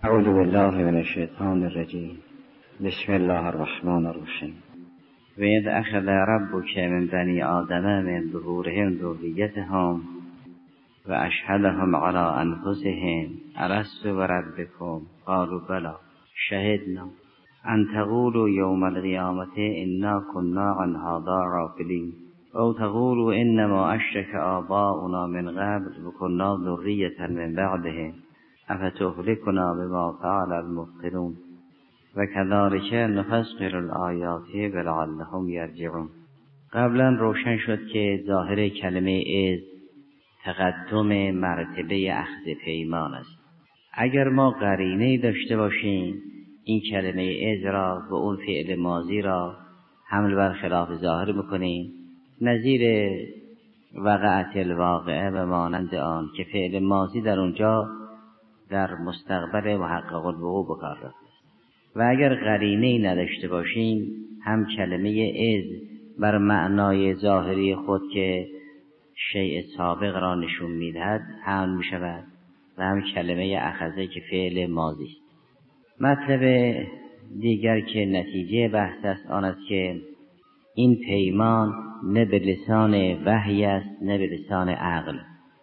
اعوذ بالله من الشیطان الرجیم. بسم الله الرحمن الرحیم. و اذ اخذ ربک من بنی آدم من ظهورهم ذریتهم و اشهدهم علی انفسهم الست بربکم قالوا بلی شهدنا ان تقولوا یوم القیامة انا كنا عن هذا غافلین او تقولوا انما اشرک آباؤنا من قبل و كنا ذریة من بعدهم افتهلكنا بما فعل المبطلون و كذلك نفصل الآیات ولعلهم یرجعون. قبلا روشن شد که ظاهر کلمه اذ تقدم مرتبه اخذ پیمان است. اگر ما قرینه داشته باشیم این کلمه اذ را و اون فعل ماضی را حمل بر خلاف ظاهر بکنیم، نظیر وقعت الواقعه و مانند آن که فعل ماضی در اونجا در مستقبل محقق الوقوع بکار رفته. و اگر قرینه نداشته باشیم هم کلمه اذ بر معنای ظاهری خود که شیء سابق را نشون میدهد حمل می شود و هم کلمه اخذه که فعل ماضی است. مطلب دیگر که نتیجه بحث است آن است که این پیمان نه به لسان وحی است نه به لسان عقل،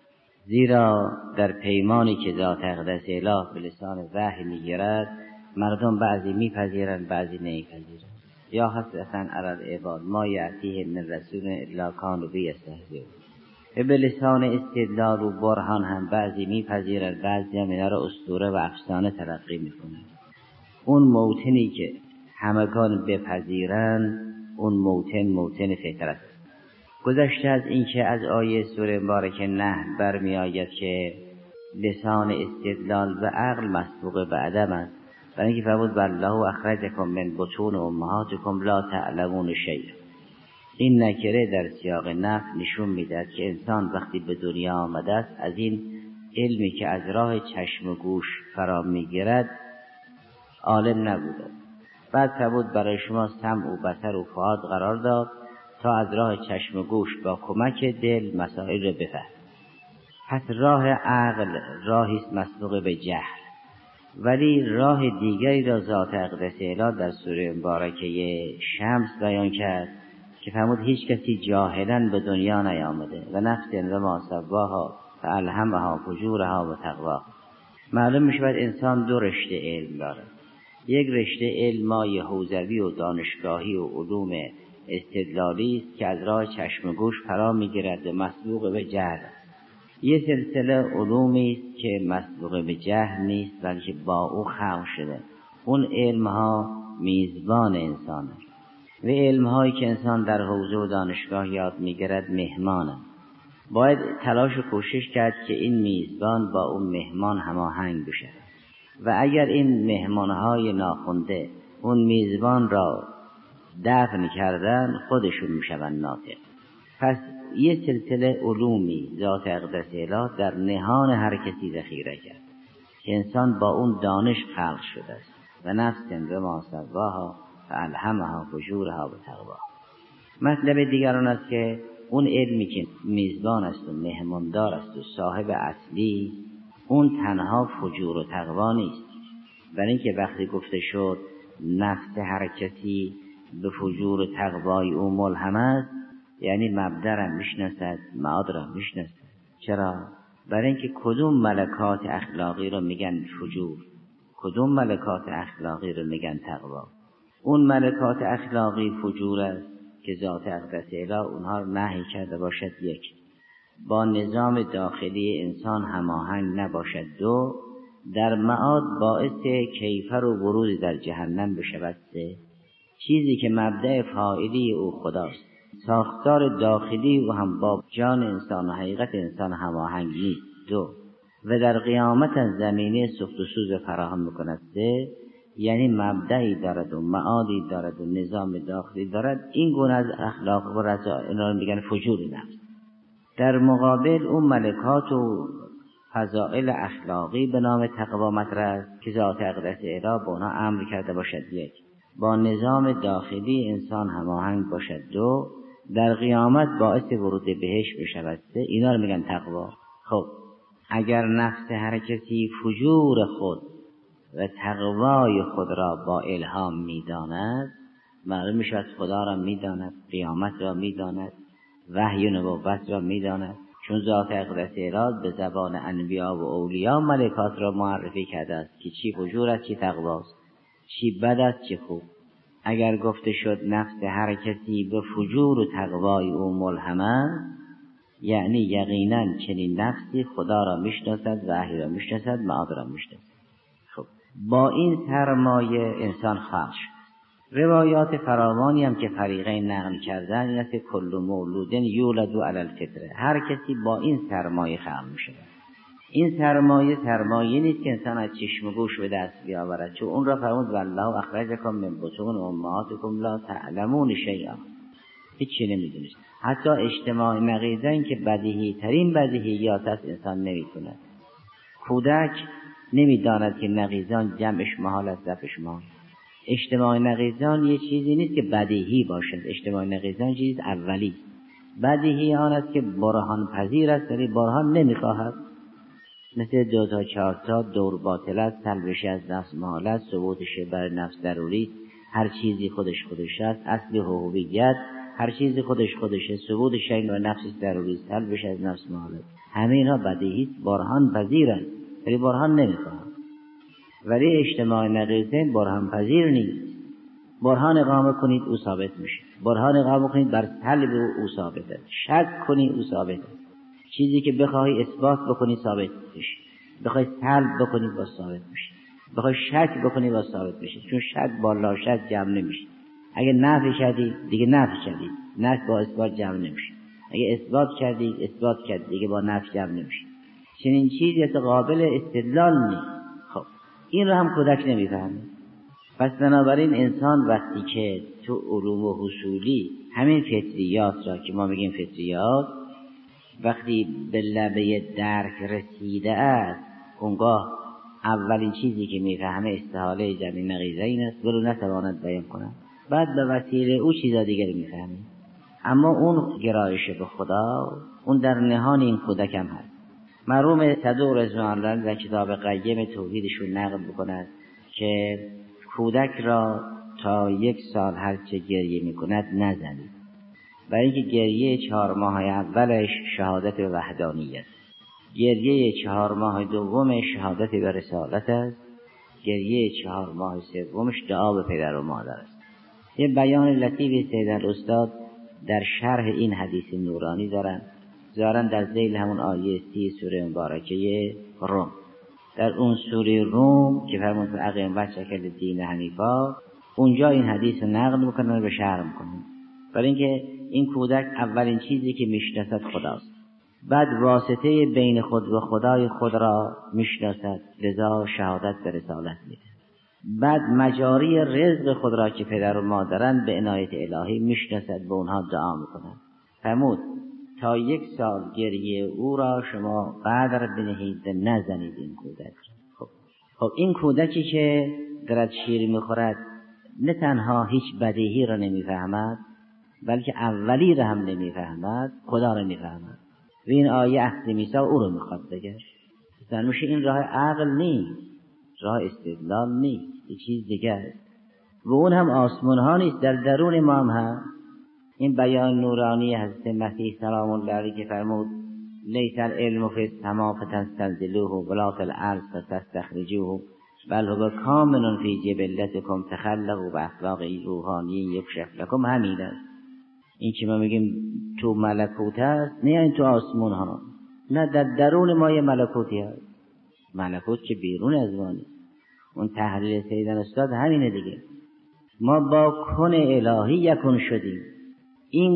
زیرا در پیمانی که ذات اقدس اله به لسان وحی میگیرد مردم بعضی میپذیرند بعضی نمیپذیرند. یا حسرتاً علی العباد ما یأتیهم من رسول الا کانوا به یستهزئون. به لسان استدلال و برهان هم بعضی میپذیرند بعضی هم اینا را اسطوره و افسانه تلقی میکنند. اون موطنی که همگان بپذیرند اون موطن فطرت. گذشته از اینکه از آیه سوره مبارکه نحل برمی آید که لسان استدلال و عقل مسبوق به عدم است، برای اینکه فرمود والله اخرجکم من بطون امهاتکم لا تعلمون شیئا. این نکره در سیاق نفی نشون میدهد که انسان وقتی به دنیا آمده است از این علمی که از راه چشم و گوش فرا میگیرد عالم نبوده. بعد فرمود برای شما سمع و بصر و فؤاد قرار داد تا از راه چشم و گوش با کمک دل مسائل را بفهم. پس راه عقل راهی است مسبوق به جهل، ولی راه دیگری را ذات اقدس اله در سوره مبارکه شمس بیان کرد که فرمود هیچ کسی جاهلا به دنیا نیامده و نفس و ما سواها فالهمها فجورها و تقواها. معلوم میشود انسان دو رشته علم دارد. یک رشته علم حوزوی و دانشگاهی و علوم استدلالی است که از راه چشم و گوش فرا میگیرد و مسبوق به جهل. یه سلسله علومی است که مسبوق به جهل نیست بلکه با او خلق شده. اون علمها میزبان انسانه و علمهایی که انسان در حوزه و دانشگاه یاد میگیرد مهمانه. باید تلاش و کوشش کرد که این میزبان با اون مهمان هماهنگ بشه و اگر این مهمانهای ناخوانده اون میزبان را دفن کردن خودشون میشون ناطق. پس یه سلسله علومی ذات اقدس اله در نهان هر کسی ذخیره کرد که انسان با اون دانش خلق شده است و نفس و ما سواها فالهمها فجورها و تقواها. مطلب دیگر آن است که اون علمی که میزبان است و مهماندار است و صاحب اصلی اون تنها فجور و تقوا نیست، برای اینکه وقتی گفته شد نفس هر کسی به فجور و تقوای او ملهم است یعنی مبدأ را میشناسد معاد را میشناسد. چرا؟ برای اینکه کدوم ملکات اخلاقی رو میگن فجور، کدوم ملکات اخلاقی رو میگن تقوا. اون ملکات اخلاقی فجور است که ذات اقدس اله اونها رو نهی کرده باشد. یک، با نظام داخلی انسان هماهنگ نباشد. دو، در معاد باعث کیفر و ورود در جهنم بشود. سه، چیزی که مبدأ فاعلی او خداست، ساختار داخلی او هم با جان انسان و حقیقت انسان هماهنگ نیست. دو، و در قیامت از زمینه سفت و سوز فراهم میکند. سه، یعنی مبدأی دارد و معادی دارد و نظام داخلی دارد. این گونه از اخلاق و رذائل اینا رو میگن فجور نفس. در مقابل اون ملکات و فضائل اخلاقی به نام تقوا مطرح است که ذات اقدس اله به اونها امر کرده باشد. یک، با نظام داخلی انسان هماهنگ باشد. دو، در قیامت باعث ورود بهشت بشود. سه، اینا رو میگن تقوا. خب اگر نفس هر کسی فجور خود و تقوای خود را با الهام می‌داند، معلوم می‌شود خدا را می‌داند، قیامت را می‌داند، وحی و نبوت را می‌داند، چون ذات اقدس اراد به زبان انبیا و اولیا ملکات را معرفی کرده است که چی فجور است چی تقواست، چی بد است چی خوب. اگر گفته شد نفس هر کسی به فجور و تقوای او ملهم است، یعنی یقینا چنین نفسی خدا را میشناسد، وحی را میشناسد، معاد را میشناسد. خب با این سرمایه انسان خلق شد. روایات فراوانی هم که فریقین نقل کردن این است که کل مولود یولد علی الفطره، هر کسی با این سرمایه خلق میشه. این سرمایه نیست که انسان از چشم و گوش به دست بیاورد، چون اون را فرمود والله اخرجکم من بطون امهاتکم لا تعلمون شیئا، هیچی نمیدونید. حتی اجتماع نقیضین که بدیهی ترین بدیهیات است انسان نمیتونه. کودک نمیداند که نقیضان جمعش محال است ضربش محال. اجتماع نقیضان یه چیزی نیست که بدیهی باشد، اجتماع نقیضان چیز اولی. بدیهی آن است که برهان پذیر است ولی برهان نمیخواهد، مثل 2 تا 4 تا دور باطل است، سلبش از نفس محال است، ثبوتش بر نفس ضروری، هر چیزی خودش است، اصل حقوقیت هر چیزی خودشه، ثبوت شیء و نفس ضروری است، سلبش از نفس محال است. همه اینا بدیهی است، برهان پذیرند ولی برهان نمیخواهد. ولی اجتماع نقیضین برهان پذیر نیست. برهان اقامه کنید او ثابت میشه، برهان اقامه کنید بر طلب او ثابت است، شک کنید او ثابت است. چیزی که بخوای اثبات بکنی ثابت میشه، بخوای طلب بکنی با ثابت میشه، بخوای شک بکنی با ثابت میشه، چون شک با لا شک جمع نمیشه. اگه نفی کردی دیگه نفی کردی، نفی با اثبات جمع نمیشه. اگه اثبات کردی اثبات کردی دیگه با نفی جمع نمیشه. چنین چیزی قابل استدلال نیست. خب این رو هم کودک نمیفهمه. پس بنابراین انسان وقتی که تو علوم و حصولی همین فطریات را که ما میگیم فطریات، وقتی به لبه درک رسیده است، اونگاه اولین چیزی که میفهمه استحاله جمعی نقیضین است ولو نتواند بیان کند. بعد به وسیله او چیزا دیگر میفهمه. اما اون گرایش به خدا اون در نهان این کودک هم هست. مرحوم صدوق رضوان الله در کتاب قیم توحیدشون نقل بکند که کودک را تا 1 سال هرچه گریه میکند نزنید، برای اینکه گریه 4 ماه اولش شهادت به وحدانیت، گریه 4 ماه دومش شهادت به رسالت است، گریه 4 ماه سومش دعا به پدر و مادر است. یه بیان لطیفی سید الاستاد در شرح این حدیث نورانی دارن در ذیل همون آیه 30 سوره مبارکه روم. در اون سوره روم که فرمود اقیم وجهک للدین حنیفا، اونجا این حدیث نقل میکنن و به شرح میکنن. برای اینکه این کودک اولین چیزی که میشناسد خداست، بعد واسطه بین خود و خدای خود را میشناسد، لذا شهادت به رسالت میده. بعد مجاری رزق خود را که پدر و مادرن به عنایت الهی میشناسد، به اونها دعا میکنن. فرمود تا 1 سال گریه او را شما قدر بنهید، نزنید این کودک. خب این کودکی که درد شیر میخورد نه تنها هیچ بدیهی را نمیفهمد، بلکه اولی را هم نمیفهمد، خدا را نمیفهمد. و این آیه عهد میثاق او رو میخواد بگه. مثلا میشه این راه عقل نیست، راه استدلال نیست، یه چیز دیگه است. و اون هم آسمان ها نیست، در درون ما هم هست. این بیان نورانی حضرت مسیح سلام الله علیه که فرمود لیس العلم فی السما فتستنزلوه ولا فی الارض فتستخرجوه بل هو کامن فی جبلتکم تخلقوا باخلاق روحانی یکشف لکم، همین است. این که ما میگیم تو ملکوت هست، نه این تو آسمان ها، نه در درون ما یه ملکوتی هست. ملکوت که بیرون از ما نیست. اون تحلیل سید استاد همینه دیگه. ما با کن الهی یکون شدیم. این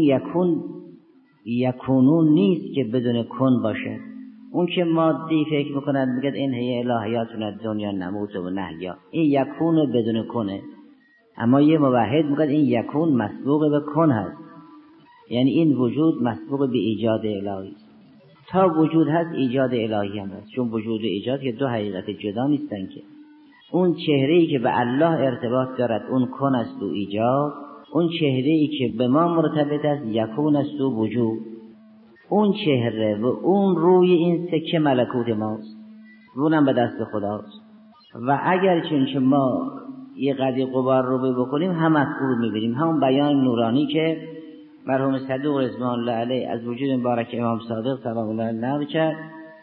یکونون نیست که بدون کن باشه. اون که مادی فکر میکند میگه این هی الهیاتون دنیا نموت و نحیا، این یکون بدون کنه. اما یه موحد میگه این یکون مسبوق به کن هست، یعنی این وجود مسبوق به ایجاد الهی است. تا وجود هست ایجاد الهی هم هست، چون وجود و ایجاد که دو حقیقت جدا نیستن که. اون چهره‌ای که به الله ارتباط دارد اون کن است و ایجاد، اون چهره‌ای که به ما مرتبط است یکون است و وجود. اون چهره و اون روی این سکه ملکوت ماست، اونم به دست خداست. و اگر چون ما یه قدی غبار رو بکنیم هم مفعول می‌بینیم، همون بیان نورانی که مرحوم صدوق رضوان الله علیه از وجود مبارک امام صادق سلام الله علیه نقل کرد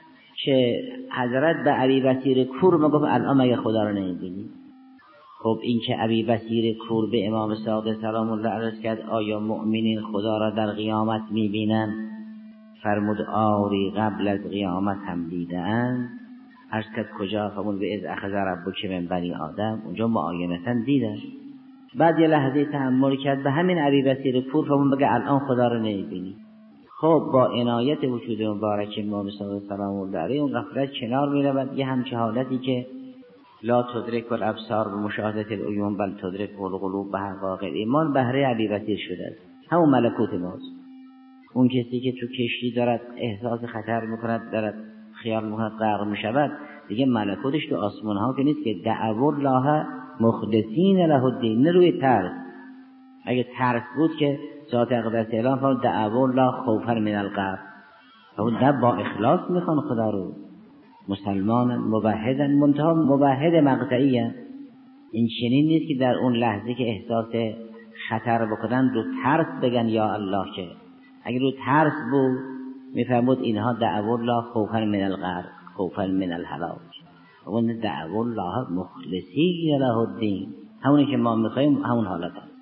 که حضرت به ابی بصیر کور میگفت الان مگه خدا رو نمی‌بینی؟ خب این که ابی بصیر کور به امام صادق سلام الله علیه کرد آیا مؤمنین خدا را در قیامت می‌بینند؟ فرمود آری قبل از قیامت هم دیدند. عرض کرد کجا؟ فرمود به اذ اخذ ربک من بنی آدم، اونجا معاینتا دیدن. بعد یه لحظه تأمل کرد به همین ابی بصیر کور فرمود بگه الان خدا رو نمی‌بینی. خب با عنایت وجود مبارک امام صادق سلام الله علیه اون غفلت کنار می‌رود. یه همچه حالتی که لا تدرک الابصار بمشاهدة العیون بل تدرک القلوب به حقایق ایمان بهره ابی بصیر شده است. همون ملکوت ماست. اون کسی که تو کشتی دارد احساس خطر میکند، دارد خیال میکند غرق میشود، دیگه ملکوتش تو آسمان ها که نیست که دعوا الله مخلصین له الدین، نه روی ترس. اگه ترس بود که ذات اقدس اعلام فرمود دعوا الله خوفا من الغرق، اون نه با اخلاص میخوان خدا رو، مسلمان موحدن منتها موحد مقطعی. این چنین نیست که در اون لحظه که احساس خطر بکنن رو ترس بگن یا الله، که اگر رو ترس بود میفهمود اینها دعوا الله خوفا من الغرق خوفا من الهلاک، اون دعوا الله مخلصین له الدین، همونی که ما میخوایم همون حالت هست.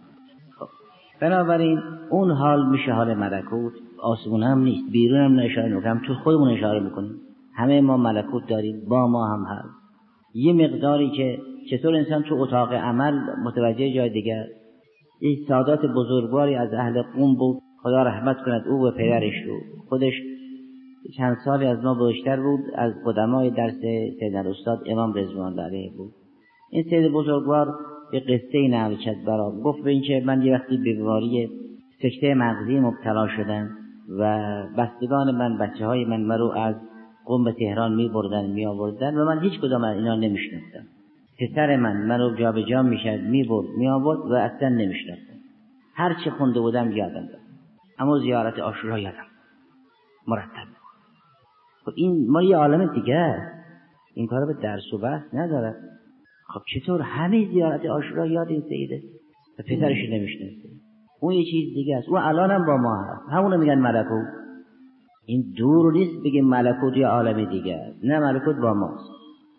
بنابراین اون حال میشه حال ملکوت. آسمون هم نیست، بیرون هم اشاره میکنم، تو خودمون اشاره میکنیم. همه ما ملکوت داریم، با ما هم هست. یه مقداری که چطور انسان تو اتاق عمل متوجه جای دیگر. این سادات بزرگواری از اهل قم بود، خدا رحمت کند او و پدرش رو، خودش چند سالی از ما بیشتر بود، از قدمای درس سید الاستاد امام رضوان الله علیه بود. این سید بزرگوار یه قصه نقل کرد برام، گفت به این که من یه وقتی به بیماری سکته مغزی مبتلا شدم و بستگان من، بچه‌های من مرو از قم به تهران می‌بردن می‌آوردن و من هیچ کدام از اینا نمی‌شناختم. پسر من منو جابجا می‌کرد، می‌برد می‌آورد و اصلا نمی‌شناختم. هر چی خونده بودم یادم داد، اما زیارت عاشورا یادم مرتب. خب این ما یه عالم دیگه است، این کارا به درس و بحث نداره. خب چطور همه زیارت عاشورا یاد این سیده و پسرش نمی‌شناسه؟ اون یه چیز دیگه است. اون الانم با ما هست، همونو میگن ملکوت. این دور نیست بگیم ملکوت یا عالم دیگه است، نه، ملکوت با ماست.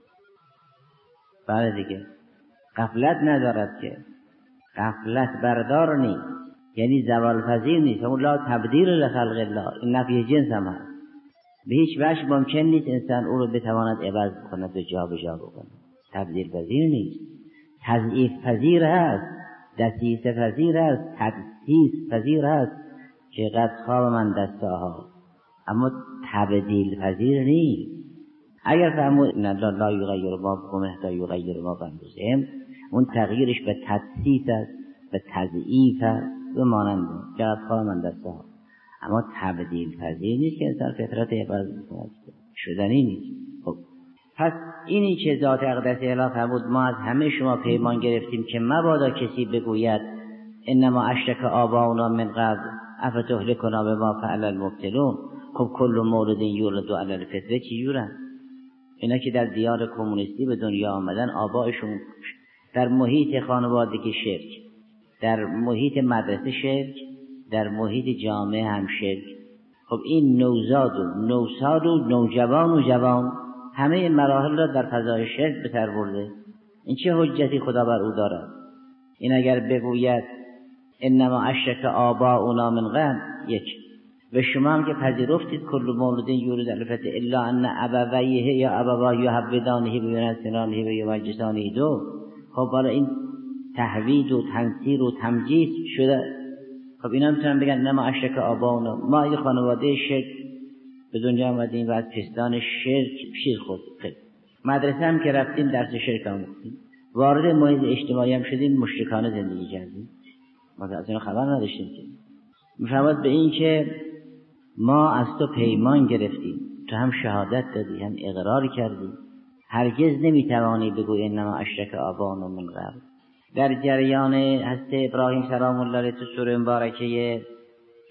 بله دیگه، غفلت ندارد که، غفلت بردار نیست، یعنی زوال پذیر نیست. همون لا تبدیل لخلق الله، این نفی جنس هم هست. به هیچ وجه ممکن نیست انسان او رو بتواند عوض کند و جا به جا بکنه. تبدیل پذیر نیست، تضعیف پذیر هست، دسیسه پذیر هست، تدسیس پذیر هست که قد خواب من دستاها، اما تبدیل پذیر نیست. اگر فرمود ان الله لا یغیر ما بقوم حتی یغیر ما بانفسهم، اون تغییرش به تدسیس است، به تضعیف است و مانند که قد خواب من دستاها، اما تبدیل پذیر نیست که انسان فطرت عوض کند، شدنی نیست. خب پس اینی که ذات اقدس الهی فرمود ما از همه شما پیمان گرفتیم که مبادا کسی بگوید انما اشرک آباؤنا من قبل افتهلکنا بما فعل المبطلون. خب کل مولود یولد علی الفطره چجورن؟ اینا که در دیار کمونیستی به دنیا آمدن، آبائشون در محیط خانوادگی شرک، در محیط مدرسه شرک، در محیط جامعه هم شرک. خب این نوزاد و نوساد و نوجوان و جوان همه مراحل را در فضای شرک به سر برده. این چه حجتی خدا بر او دارد؟ این اگر بگوید انما اشرک آباؤنا من قبل، یک، و شما هم که پذیرفتید کل مولود یولد علی الفطره الا ان ابویه یا ابواه یهودانه و ینصرانه و یمجسانه دو. خب حالا این تهوید و تنصیر و تمجیز شده. خب اینا میتونن بگن انما اشرک آباؤنا، ما یه خانواده شرک به دنیا آمدیم و از پستان شرک شیر خوردیم. مدرسه هم که رفتیم درس شرک آموختیم، وارد محیط اجتماعی هم شدیم مشرکانه زندگی کردیم، ما از اینا خبر نداشتیم. که میفرماد به این که ما از تو پیمان گرفتیم، تو هم شهادت دادی هم اقرار کردی، هرگز نمیتوانی بگوی انما اشرک آباؤنا من قبل. در جریان حضرت ابراهیم سلام الله علیه تو سوره مبارکه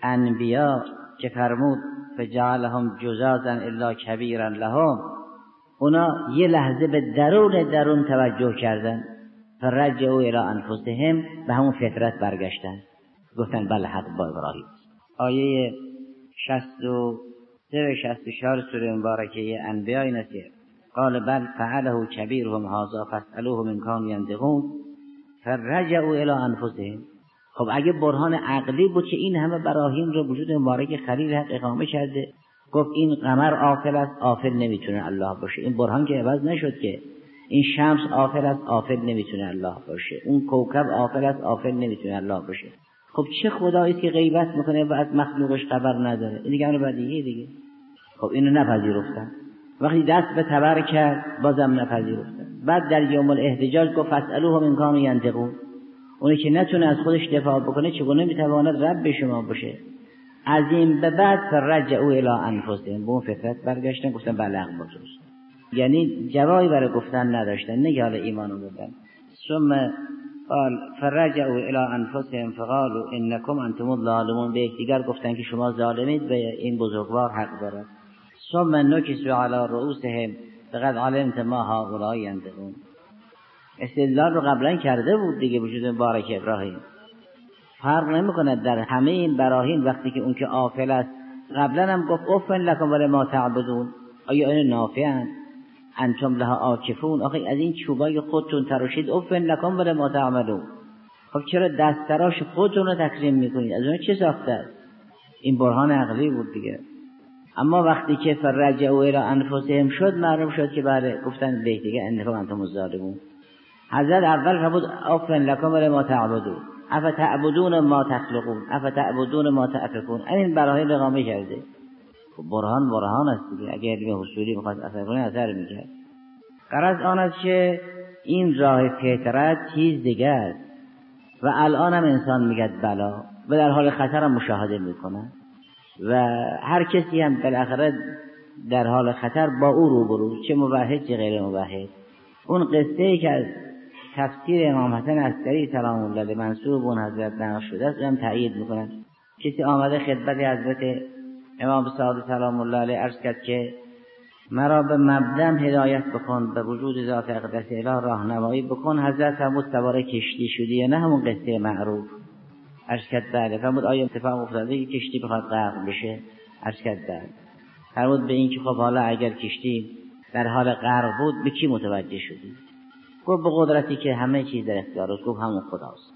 انبیا که فرمود فجعلهم جزازا الا کبیرا لهم، اونا یه لحظه به درون توجه کردن، فرجعوا الی انفسهم، به همون فطرت برگشتن، گفتن بله حق با ابراهیم. آیه 63 و 64 سوره مبارکه انبیاء اینه که قال بل فعله کبیرهم هذا فاسألوهم ان كانوا ينطقون فرجعوا الی انفسهم. خب اگه برهان عقلی بود که این همه براهین رو وجود مبارک خلیل حق اقامه کرده، گفت این قمر آفل است، آفل نمیتونه الله باشه. این برهان که عوض نشد که این شمس آفل است، آفل نمیتونه الله باشه. اون کوکب آفل است، آفل نمیتونه الله باشه. خب چه خدایی است که غیبت میکنه و از مخلوقش خبر نداره؟ این دیگه امر بدیهیه دیگه. خب اینو نپذیرفتن. وقتی دست به تبر کرد بازم نپذیرفتن. بعد در یوم الاحتجاج گفت فاسألوهم ان كانوا ينطقون. اونی که نتونه از خودش دفاع بکنه چگونه میتواند رب شما باشه؟ از این به بعد فرجعوا الی انفسهم، به اون فطرت برگشتن، گفتن بله حق با توست. یعنی جوابی برای گفتن نداشتن، نه حالا ایمان آوردن. ثم قال فرجعوا الی انفسهم فقالوا انکم انتم الظالمون، به یکدیگر گفتن که شما ظالمید و این بزرگوار حق دارد. ثم نکسوا علی رؤوسهم فقد علمت ما هؤلاء ينطقون. استدلال رو قبلا کرده بود دیگه وجود مبارک ابراهیم. فرق نمیکنه در همه این براهین وقتی که اون که آفل است، قبلا هم گفت افن لکم ولما تعبدون، آیا این نافعن انتم لها عاکفون. آخه از این چوبای خودتون تراشید، افن لکم ولما تعملون. خب چرا دست تراش خودتون رو تکریم میکنید؟ از اون چه ساخته است؟ این برهان عقلی بود دیگه. اما وقتی که فرجعوا الی انفسهم شد، معلوم شد که بله، گفتن به دیگه انکم انتم الظالمون. حضرت اول فرمود افن لکم ولما تعبدون افتعبدون ما تخلقون افتعبدون ما تأفکون. این براهین اقامه کرده. خب برهان است دیگه. اگه علم حصولی بخواد اثر کنه اثر میکرد. غرض آن است که این راه فطرت چیز دیگه است و الان هم انسان میگد بلا و در حال خطر هم مشاهده میکنه و هر کسی هم بالاخره در حال خطر با او روبرو، چه موحد چه غیر موحد. اون قصه ای که از تفسیر امام حسن عسکری سلام الله علیه منسوب اون حضرت نقل شده است هم تأیید میکنن. کسی آمده خدمت حضرت امام صادق سلام الله علیه عرض کرد که مرا به مبدأ هدایت بکن، به وجود ذات اقدس اله راهنمایی بکن. حضرت فرمود سوار کشتی شدی یا نه همون قصه معروف؟ عرض کرد بله. فرمود آیا اتفاق افتاده که کشتی بخواد غرق بشه؟ عرض کرد بله. فرمود به این که خب حالا اگر کشتی در حال غرق بود به کی متوجه شدی؟ گفت به قدرتی که همه چیز در اختیار است. گفت همون خداست.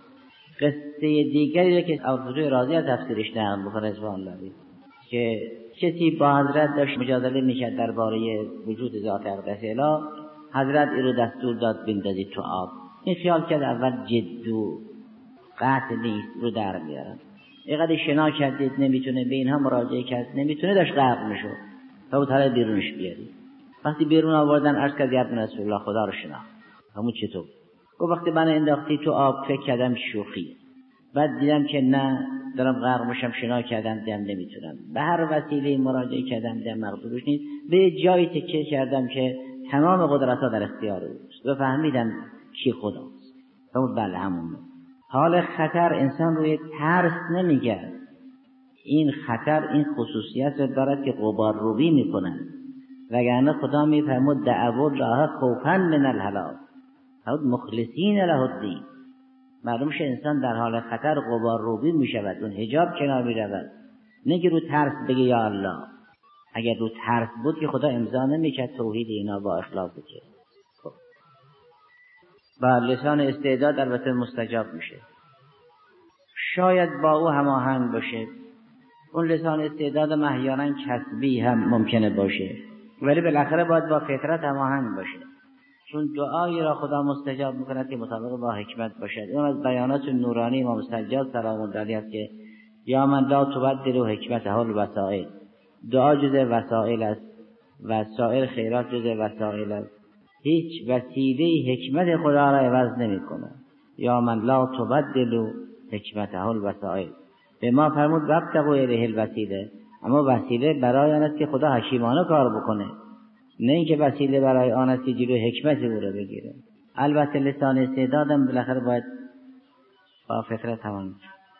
قصه دیگری که ابوذر رازی از تفسیرش نقل می‌کنه رضوان الله علیه که کسی با حضرت داشت مجادله می‌کرد درباره وجود ذات اقدس اله. حضرت این رو دستور داد بندازید تو آب. این خیال کرد اول جد و قطع نیست رو در میارن. اینقدر شنا کردید نمیتونه، به اینها مراجعه کرد نمیتونه، داشت غرق میشد. تا حالا بیرونش بیارید. وقتی بیرون آوردن عرض کرد یا رسول الله خدا رو شناخت. همون چطور؟ گفت وقتی من انداختی تو آب فکر کردم شوخی، بعد دیدم که نه دارم غرق میشم، شنا کردم دیدم نمیتونم، به هر وسیله مراجعه کردم دیدم مقدورش نیست، به جایی تکیه کردم که تمام قدرت‌ها در اختیار اوست و فهمیدم کی خداست. گفت بله همونه. حال خطر انسان روی ترس نمیگه. این خطر این خصوصیت رو دارد که غبار روبی میکنن، وگرنه خدا میفرمود دعوا الله خوفا من الهلاک مخلصین له الدین. معلوم شه انسان در حال خطر غبار روبی میشود، اون حجاب کنار میرود، نه که رو ترس بگه یا الله. اگر رو ترس بود که خدا امضا نمیکرد توحید اینا با اخلاص بشه. خب با لسان استعداد البته مستجاب میشه، شاید با او هماهنگ باشه. اون لسان استعداد احیانا کسبی هم ممکنه باشه، ولی بالاخره باید با فطرت هماهنگ باشه، چون دعایی را خدا مستجاب میکند که مطابق با حکمت باشد. اون از بیانات نورانی امام سجاد سلام الله علیه است که یا من لا تبدل حکمته الوسائل، دعا جز وسائل است و سایر خیرات جز وسائل است، هیچ وسیله حکمت خدا را عوض نمیکنه. یا من لا تبدل حکمته الوسائل، به ما فرمود وابتغوا الیه الوسیله، اما وسیله برای آن است که خدا حکیمانه کار بکنه، نه اینکه وسیله برای آن است که جلوی حکمت او را بگیره. البته لسان استعدادم بالاخره باید با فطرت تمام.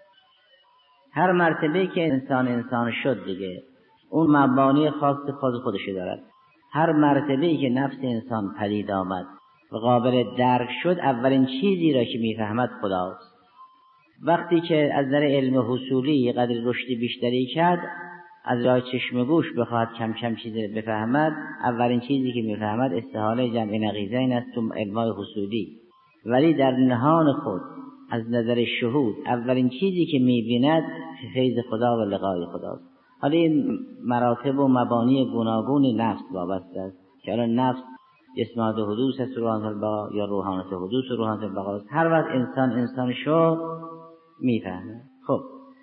هر مرتبه که انسان شد دیگه اون مبانی خاص خودش دارد. هر مرتبه‌ای که نفس انسان پدید آمد و قابل درک شد، اولین چیزی را که میفهمد خداست. وقتی که از نظر علم حصولی قدر رشد بیشتری کرد، از راه چشم گوش بخواهد کم کم چیزی بفهمد، اولین چیزی که میفهمد استحاله جمع نقیضین است تو علمای حصولی. ولی در نهان خود از نظر شهود اولین چیزی که میبیند فیض خدا و لقای خداست. حالا این مراتب و مبانی گوناگون نفس وابسته است که الان نفس جسمات حدوث است، روحانت البقا، یا روحانت حدوث و روحانت البقا است. هر وقت انسان شو میفهمه. خب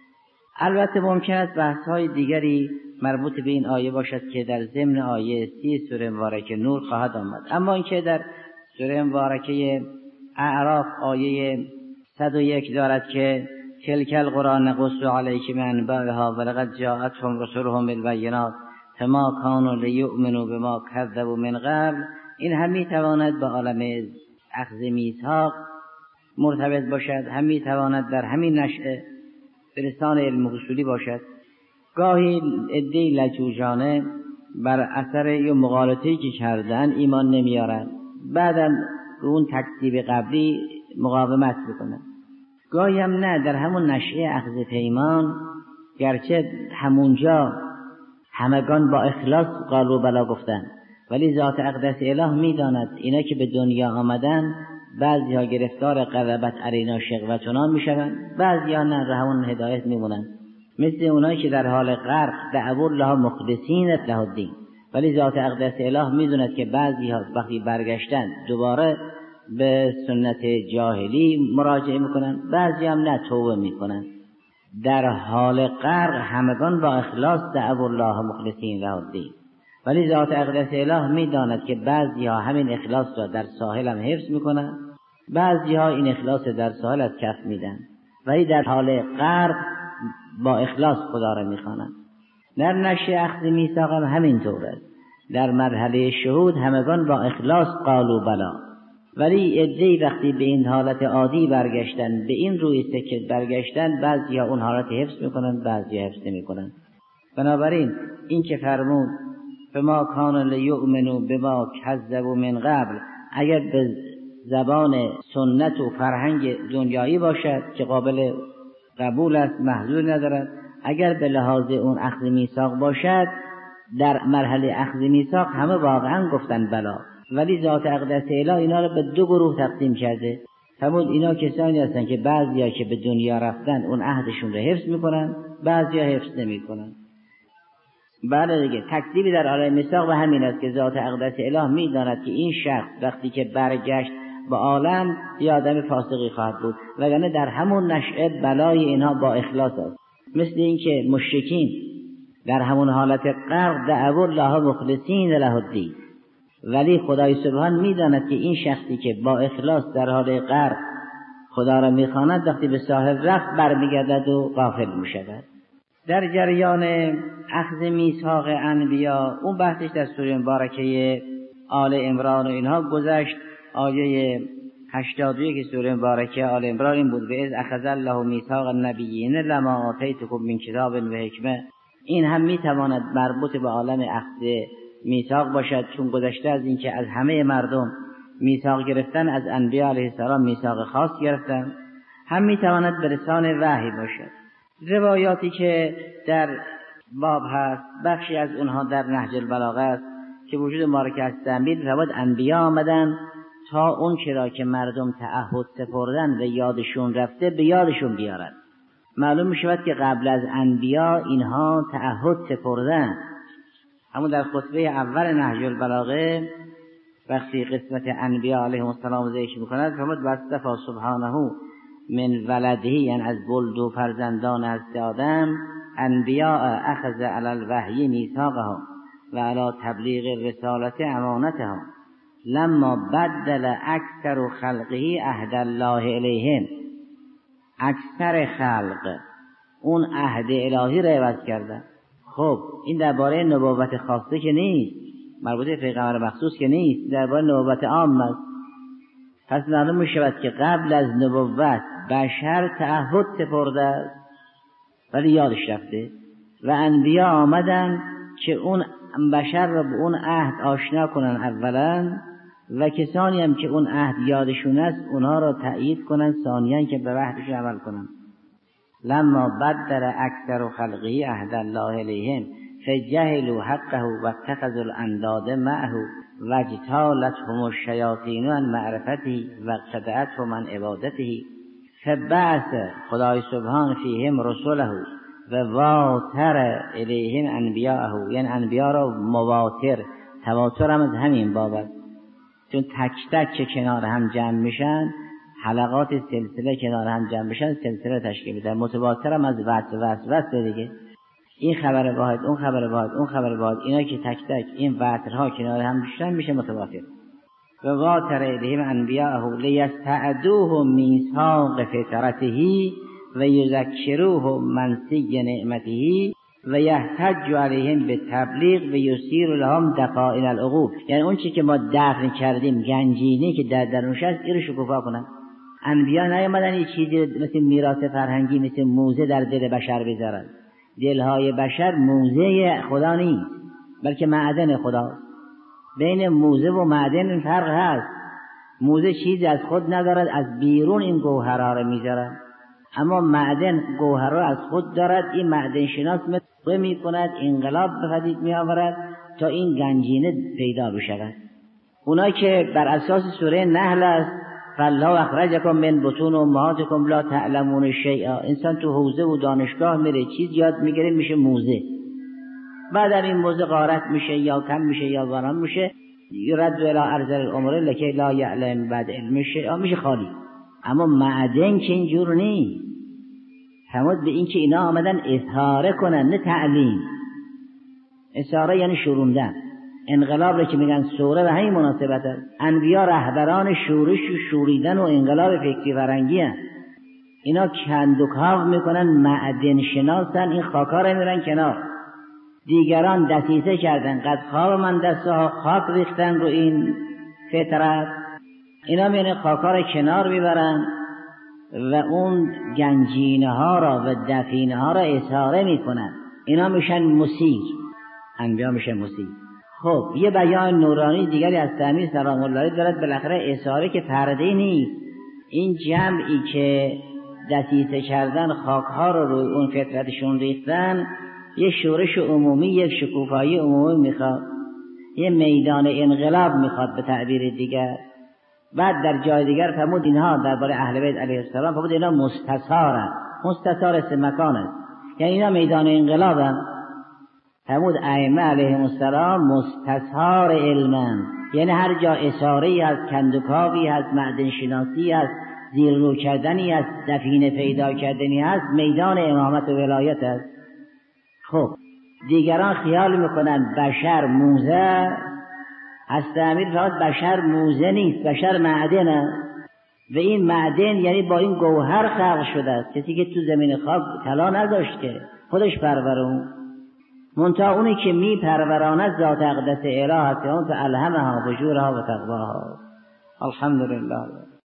البته ممکن است بحث‌های دیگری مربوط به این آیه باشد که در ضمن آیه 30 سوره مبارکه نور خواهد آمد، اما اینکه در سوره مبارکه اعراف آیه 101 دارد که تلک القرى نقص علیک من انبائها ولقد جاءتهم رسلهم بالبینات فما كانوا لیؤمنوا بما كذبوا من قبل، این هم میتواند به عالم اخذ میثاق مرتبط باشد، هم میتواند در همین نشأه به لسان علم اصولی باشد. گاهی عده‌ای لجوجانه بر اثر یا مغالطه‌ای که کردن ایمان نمیارن، بعداً اون تکذیب قبلی مقاومت میکنن. گاهی هم نه، در همون نشأه اخذ پیمان گرچه همونجا همگان با اخلاص قالوا بلا گفتن، ولی ذات اقدس اله میداند اینا که به دنیا آمدن بعضی ها گرفتار غضبت ارینا شقوتنا میشوند، بعضی ها نه، همون هدایت میمونن، مثل اونایی که در حال غرق دعوا الله مخلصین له الدین، ولی ذات اقدس اله میدوند که بعضی ها وقتی برگشتن دوباره به سنت جاهلی مراجعه میکنن، بعضی هم نه، توبه میکنن. در حال غرق همگان با اخلاص دعوا الله مخلصین له الدین، ولی ذات اقدس اله میداند که بعضی ها همین اخلاص را در ساحل هم حفظ میکنن، بعضی ها این اخلاص در ساحل از کف میدن، ولی در حال غرق با اخلاص خدا را میخوانند. در نشأه اخذ میثاق هم همینطور است. در مرحله شهود همگان با اخلاص قالوا بلا، ولی عده‌ای وقتی به این حالت عادی برگشتن، به این روی سکت برگشتن، بعضی ها اون حالت حفظ میکنن، بعضی ها حفظ نمیکنن. بنابراین این که فرمود فما کان لیؤمنوا بما کذبوا من قبل، اگر به زبان سنت و فرهنگ دنیایی باشد که قابل قبول است، محذور ندارد، اگر به لحاظ اون اخذ میثاق باشد، در مرحله اخذ میثاق همه واقعا گفتن بلا، ولی ذات اقدس اله اینا رو به دو گروه تقسیم کرده. همون اینا کسانی هستن که بعضیا که به دنیا رفتن اون عهدشون رو حفظ میکنن، بعضیا حفظ نمیکنن. بله دیگه، تکذیبی در عالم میثاق و همین است که ذات اقدس اله میداند که این شخص وقتی که برگشت با عالم یه آدم فاسقی خواهد بود، وگرنه در همون نشأه بلای اینها با اخلاص است. مثل این که مشرکین در همون حالت غرق دعوا الله مخلصین له الدین، ولی خدای سبحان میداند که این شخصی که با اخلاص در حال غرق خدا را میخواند وقتی به ساحل رفت برمیگردد و غافل میشود. در جریان اخذ میثاق انبیا اون بحثش در سوره مبارکه آل عمران و اینها گذشت. آیه 81 سوره مبارکه آل عمران این بود: و اذ اخذ الله میثاق النبیین لما آتیتکم من کتاب و حکمه. این هم میتواند مربوط به عالم اخذ میثاق باشد، چون گذشته از این که از همه مردم میثاق گرفتن، از انبیا علیه السلام میثاق خاص گرفتن، هم میتواند به لسان وحی باشد. روایاتی که در باب هست بخشی از اونها در نهج البلاغه است که وجود مبارکه از تعمیل رواد انبیا آمدن تا اون چرا که مردم تعهد سپردن و یادشون رفته به یادشون بیارن. معلوم میشود که قبل از انبیا اینها تعهد سپردن. همون در خطبه اول نهج البلاغه وقتی قسمت انبیا علیهم السلام ذکر میکند فرمود واصطفی سبحانه من ولده، یعنی از ولد و فرزندان از آدم، انبیاء اخذ علی الوحی میثاقهم و علی تبلیغ رسالت امانتهم لما بدل اکثر خلقه عهد الله الیهم. اکثر خلق اون عهد الهی را عوض کردن. خب این درباره نبوت خاصه که نیست، مربوط به پیغمبر مخصوص که نیست، درباره نبوت عام است. پس معلوم می شود که قبل از نبوت بشر تعهد سپرده است ولی یادش رفته و انبیا آمدن که اون بشر را به اون عهد آشنا کنن اولا، و کسانی هم که اون عهد یادشون است اونها را تأیید کنن ثانیاً که به عهدش عمل کنن. لما بدل اکثر خلقه عهد الله الیهم فجهلوا حقه واتخذوا الانداد معه واجتالتهم الشیاطین عن معرفته واقتدعتهم عن عبادته فبعث خدای سبحان فیهم رسوله و واتر الیهم انبیاءه، یعنی انبیاء را مواتر، تواتر هم از همین بابت، چون تک تک که کنار هم جمع میشن، حلقات سلسله کنار هم جمع میشن سلسله تشکیل میدن. متواتر هم از وصل دیگه، این خبر واحد، اون خبر واحد، اون خبر واحد، اینا که تک تک این وترها کنار هم میشن میشه متواتر. و واتر الیهم انبیاءه لیستعدوه میثاق فطرته و یذکروه منسی نعمته و یحتج علیهم بالتبلیغ و یسیر لهم دفائن العقول، یعنی اون چی که ما دفن کردیم، گنجینه که در درونش هست، این رو شکوفا کنن. انبیا نیامدن یه چیزی مثل میراث فرهنگی، مثل موزه در دل بشر بذارن. دلهای بشر موزه خدا نیست، بلکه معدن خداست. بین موزه و معدن این فرق هست. موزه چیزی از خود ندارد، از بیرون این گوهرها را میذارد، اما معدن گوهرها از خود دارد. این معدن شناس مطلع می کند، انقلاب به پدید می آورد تا این گنجینه پیدا بشود. اونا که بر اساس سوره نحل است، فالله اخرجکم من بطون امهاتکم لا تعلمون شیئا، انسان تو حوزه و دانشگاه میره چیز یاد میگیره میشه موزه، بعد این موزه غارت میشه یا کم میشه یا واران میشه، یرد الی ارذل الامور لکی لا یعلم بعد علم شیئا، میشه خالی. اما معدن که اینجور نیست. فرمود به این که اینا آمدن اظهاره کنن نه تعلیم. اظهاره یعنی شوروندن. انقلاب را که میگن سوره به همین مناسبت است. انبیا رهبران شورش و شوریدن و انقلاب فکری فرنگی هستند. اینا کندوکاو میکنن، معدن شناسن، این خاکا را میرن کنار. دیگران دسیسه کردن، قد خواب من دسته ها، خاک ریختن رو این فطرت. اینا میرن خاکا را کنار میبرن و اون گنجینه ها را و دفینه ها را اظهاره میکنن. اینا میشن مسیح، انبیا میشن مسیح. خب یه بیان نورانی دیگری از تعمیر سلام الله دارد، بالاخره اظهاره که پرده نیست. این جمعی که دسیسه کردن، خاکها رو روی اون فطرتشون ریختن، یه شورش عمومی، یک شکوفایی عمومی میخواد، یه میدان انقلاب میخواد به تعبیر دیگر. بعد در جای دیگر فرمود اینها درباره اهل بیت علیه السلام فرمود اینا مستثارن. مستثار اسم مکان است، یعنی اینا میدان انقلابن. فرمود ائمه علیهم السلام مستثار علمن، یعنی هر جا اشاره‌ای از کندوکاوی هست، معدن شناسی هست، زیر رو کردنی هست، دفینه پیدا کردنی هست، میدان امامت و ولایت است. خب دیگران خیال میکنن بشر موزه هست. امیر فقط بشر موزه نیست، بشر معدنه و این معدن یعنی با این گوهر خلق شده است. کسی که تو زمین خاک طلا نداشت که خودش پرورون، منتها اونی که می پروراند ذات اقدس اله است، اون که الهمها فجورها و تقواها. الحمدلله.